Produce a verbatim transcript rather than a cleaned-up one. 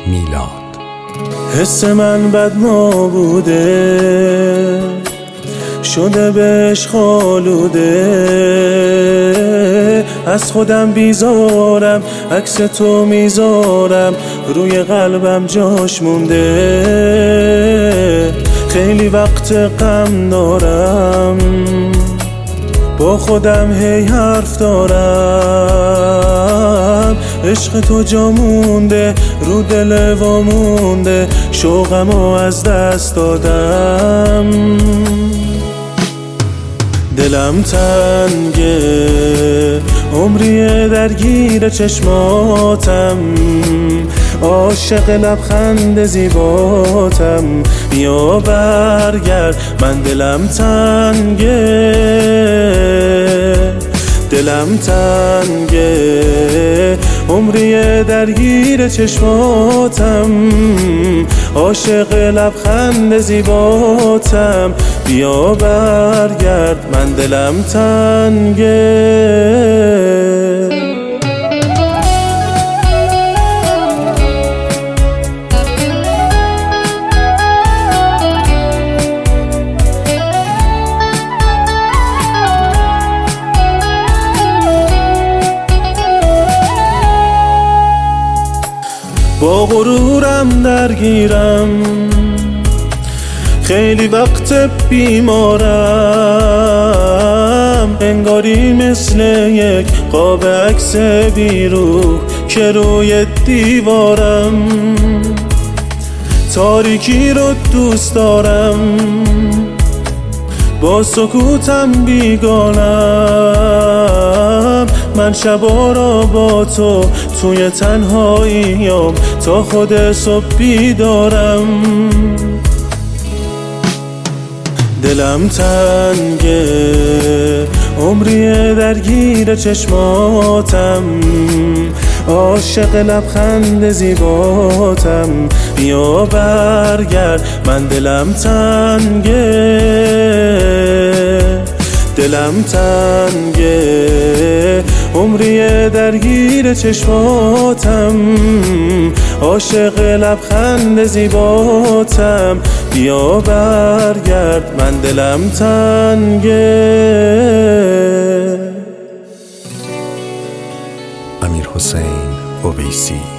میلاد. حس من بد نابوده شده بهش خالوده، از خودم بیزارم عکس تو میذارم روی قلبم جاش مونده. خیلی وقت غم دارم با خودم هی حرف دارم، عشق تو جا مونده رو دل وامونده، شوقمو از دست دادم. دلم تنگه عمریه درگیر چشماتم، عاشق لبخند زیباتم، بیا برگرد من دلم تنگه، دلم تنگه عمریه درگیر چشماتم، عاشق لبخند زیباتم، بیا برگرد من دلم تنگه. با غرورم درگیرم خیلی وقت بیمارم، انگاری مثل یک قاب عکس بیروح که روی دیوارم، تاریکی رو دوست دارم با سکوتم بیگانم، من شبا را با تو توی تنهاییم تا خود صبح بیدارم. دلم تنگه عمریه درگیر چشماتم، عاشق لبخند زیباتم، بیا برگرد من دلم تنگه، دلم تنگه عمریه درگیر چشماتم، عاشق لبخند زیباتم، بیا برگرد من دلم تنگه. امیرحسین اویسی.